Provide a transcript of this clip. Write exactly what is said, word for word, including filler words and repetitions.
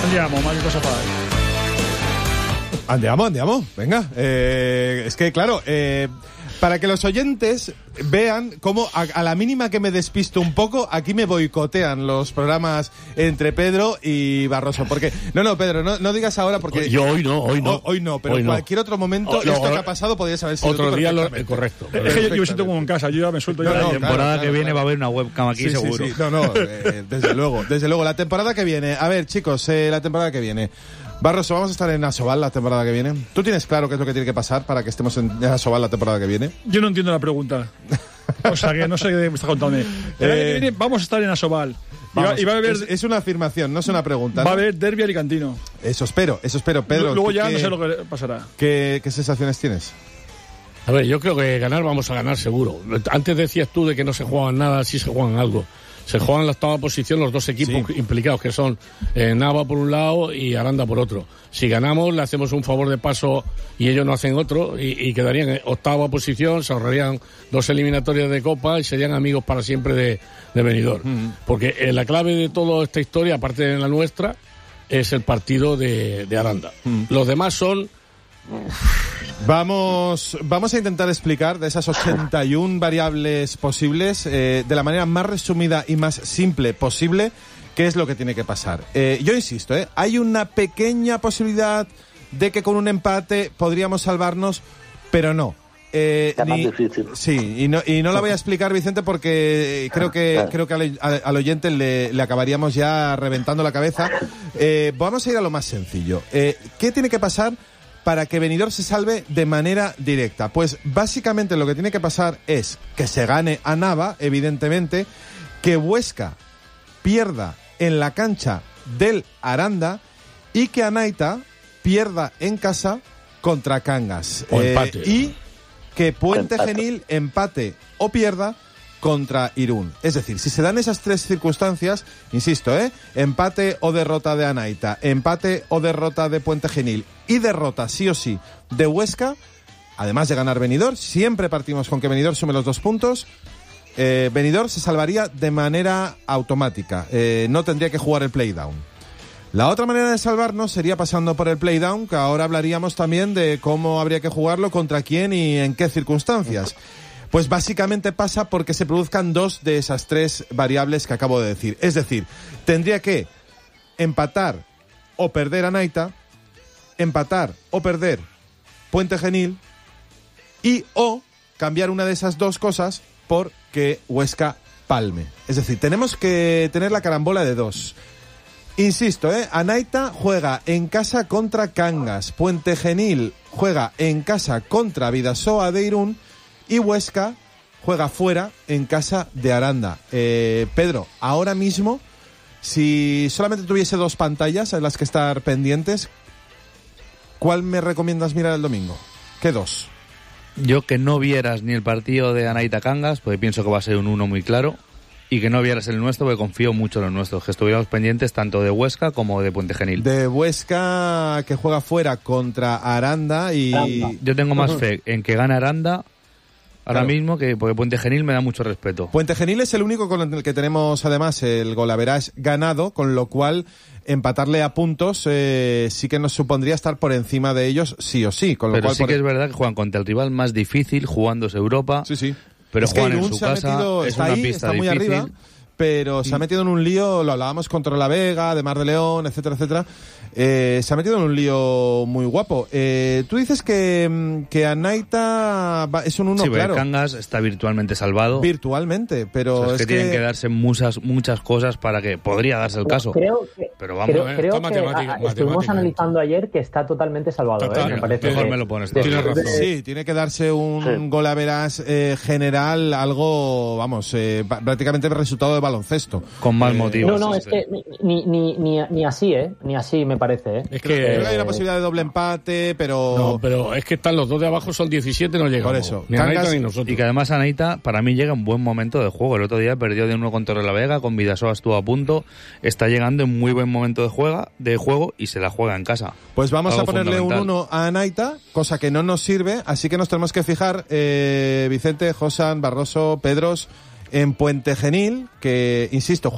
Andiamo, ma che cosa fai? Andiamo, andiamo, venga. Eh, es que, claro, eh, para que los oyentes vean cómo a, a la mínima que me despisto un poco, aquí me boicotean los programas entre Pedro y Barroso. Porque, no, no, Pedro, no, no digas ahora porque... Yo hoy no, hoy no. Hoy, hoy no, pero hoy en no. cualquier otro momento, Oh, no, esto no, que ha pasado podría haber sido otro tú día lo, eh, perfectamente. correcto. Es que yo, yo me siento como en casa, yo ya me suelto. No, ya no, la claro, temporada claro, que viene claro. va a haber una webcam aquí Sí, seguro. sí, sí. No, no, eh, desde luego, desde luego. La temporada que viene, a ver, chicos, eh, la temporada que viene. Barroso, vamos a estar en Asobal la temporada que viene. ¿Tú tienes claro qué es lo que tiene que pasar para que estemos en Asobal la temporada que viene? Yo no entiendo la pregunta. O sea, que no sé qué me está contando. El año que viene vamos a estar en Asobal. Y va, y va a haber, es, es una afirmación, no es una pregunta. Va ¿no? a haber derbi alicantino. Eso espero, eso espero, Pedro. Luego ya ¿qué, no sé lo que pasará. ¿qué, qué sensaciones tienes? A ver, yo creo que ganar vamos a ganar seguro. Antes decías tú de que no se juegan nada, sí se juegan algo. Se juegan en la octava posición los dos equipos sí. implicados, que son eh, Nava por un lado y Aranda por otro. Si ganamos, le hacemos un favor de paso y ellos no hacen otro, y, y quedarían en octava posición, se ahorrarían dos eliminatorias de Copa y serían amigos para siempre de, de Benidorm. Mm. Porque eh, la clave de toda esta historia, aparte de la nuestra, es el partido de, de Aranda. Mm. Los demás son... Vamos, vamos a intentar explicar de esas ochenta y una variables posibles eh, de la manera más resumida y más simple posible qué es lo que tiene que pasar. Eh, yo insisto, eh, hay una pequeña posibilidad de que con un empate podríamos salvarnos, pero no. Eh, es más ni, difícil. Sí, y no, y no la voy a explicar, Vicente, porque creo que claro. creo que al, al, al oyente le, le acabaríamos ya reventando la cabeza. Eh, vamos a ir a lo más sencillo. Eh, ¿Qué tiene que pasar para que Benidorm se salve de manera directa? Pues básicamente lo que tiene que pasar es que se gane a Nava, evidentemente, que Huesca pierda en la cancha del Aranda y que Anaita pierda en casa contra Cangas. O empate. Eh, y que Puente Genil empate o pierda contra Irún. Es decir, si se dan esas tres circunstancias, insisto, ¿eh? empate o derrota de Anaita, empate o derrota de Puente Genil y derrota sí o sí de Huesca, además de ganar Benidorm, siempre partimos con que Benidorm sume los dos puntos, eh, Benidorm se salvaría de manera automática, eh, no tendría que jugar el playdown. La otra manera de salvarnos sería pasando por el playdown, que ahora hablaríamos también de cómo habría que jugarlo, contra quién y en qué circunstancias. Pues básicamente pasa porque se produzcan dos de esas tres variables que acabo de decir. Es decir, tendría que empatar o perder Anaita, empatar o perder Puente Genil y o cambiar una de esas dos cosas por que Huesca palme. Es decir, tenemos que tener la carambola de dos. Insisto, ¿eh? Anaita juega en casa contra Cangas, Puente Genil juega en casa contra Bidasoa de Irún y Huesca juega fuera en casa de Aranda. Eh, Pedro, ahora mismo, si solamente tuviese dos pantallas en las que estar pendientes, ¿cuál me recomiendas mirar el domingo? ¿Qué dos? Yo que no vieras ni el partido de Anaita Cangas, porque pienso que va a ser un uno muy claro, y que no vieras el nuestro, porque confío mucho en los nuestros, que estuviéramos pendientes tanto de Huesca como de Puente Genil. De Huesca, que juega fuera contra Aranda y... Aranda. Yo tengo más fe en que gane Aranda ahora claro. mismo, que porque Puente Genil me da mucho respeto. Puente Genil es el único con el que tenemos además el golaveraje ganado, con lo cual empatarle a puntos eh, sí que nos supondría estar por encima de ellos sí o sí. Con lo Pero cual sí por... que es verdad que juegan contra el rival más difícil, jugándose Europa. Sí, sí. Pero es que juegan Irún en su se ha casa, metido, es está una ahí, pista está muy difícil. arriba, pero se ha metido en un lío, lo hablábamos contra la Vega, de Mar de León, etcétera, etcétera. Eh, se ha metido en un lío muy guapo. Eh, tú dices que, que Anaita va, es un uno, sí, claro. Sí, Cangas está virtualmente salvado. Virtualmente, pero o sea, es, es que, que tienen que darse muchas muchas cosas para que podría darse el caso. Creo que, pero vamos, creo, eh, creo que a, estuvimos analizando ayer que está totalmente salvado. Total, ¿eh? Me parece mejor que, me lo pones. de, Tienes razón. Sí, tiene que darse un sí. gol a veras eh, general, algo, vamos, eh, prácticamente el resultado de baloncesto. Con mal eh, motivo. No, no, sí, es sí. que ni, ni, ni, ni así, ¿eh? Ni así me parece, ¿eh? Es que, Creo que hay una posibilidad de doble empate, pero... No, pero es que están los dos de abajo, son diecisiete, no llegamos. Por eso. Ni Cangas, Anaita ni nosotros. Y que además Anaita, para mí, llega en buen momento de juego. El otro día perdió de uno contra la Vega, con Vidasoa estuvo a punto. Está llegando en muy buen momento de, juega, de juego y se la juega en casa. Pues vamos Algo a ponerle un fundamental. uno a Anaita, cosa que no nos sirve, así que nos tenemos que fijar, eh, Vicente, Josan, Barroso, Pedros, en Puente Genil, que, insisto,